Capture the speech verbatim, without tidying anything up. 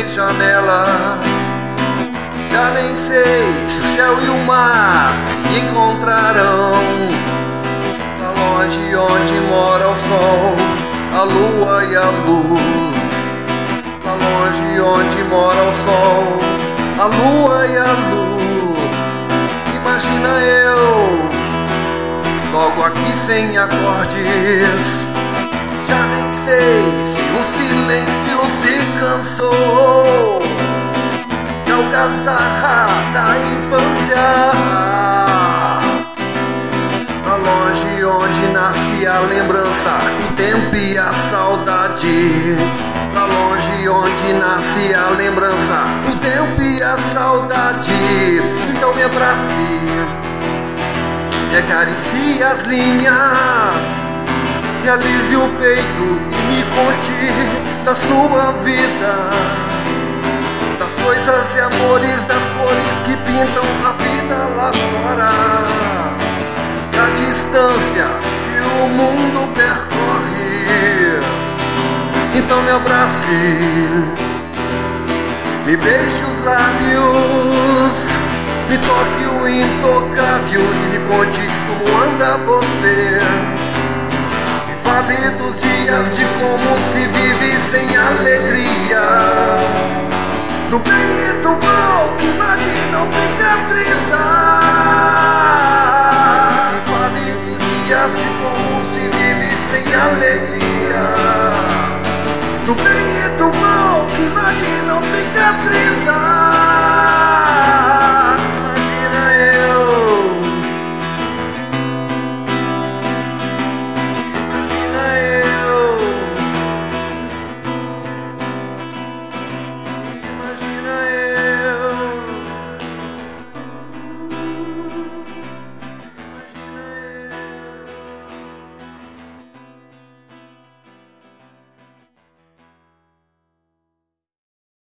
sem janelas. Já nem sei se o céu e o mar se encontrarão. Lá longe onde mora o sol, a lua e a luz. Lá longe onde mora o sol, a lua e a luz. Imagina eu, logo aqui sem acordes. Já nem sei se o silêncio se cansou de algazarra da infância. Lá longe onde nasce a lembrança, o tempo e a saudade. Lá longe onde nasce a lembrança, o tempo e a saudade. Então me abrace, me acaricie as linhas, me alise o peito e me conte da sua vida, das coisas e amores, das cores que pintam a vida lá fora, da distância que o mundo percorre. Então me abrace, me beije os lábios, me toque o intocável e me conte como anda você. Me fale dos dias, de como se vive sem alegria, do bem e do mal que invade e não cicatriza. Me fale dos dias, de como se vive sem alegria, do bem e do mal que invade e não cicatriza.